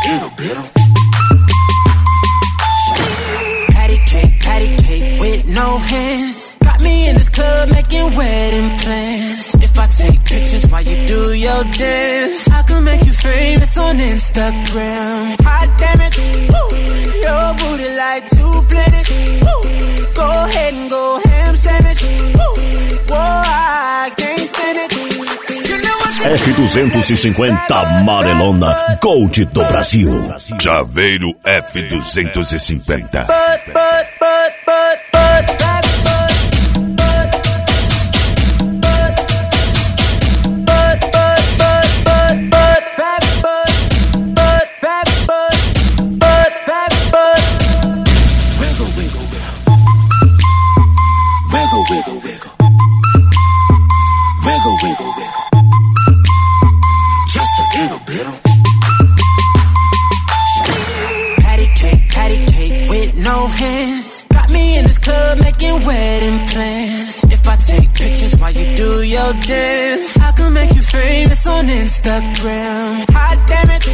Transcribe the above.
little bit of patty cake with no hands. Got me in this club making wedding plans. If I take pictures while you do your dance, I can make you famous on Instagram. Hot damn it, woo. Your booty like 2 planets. Woo. Go ahead and go ham sandwich. Woo. Whoa, I can't stand it. F250 amarelona Gold do Brasil. Chaveiro F250. Wedding plans. If I take pictures while you do your dance, I can make you famous on Instagram. Hot damn it,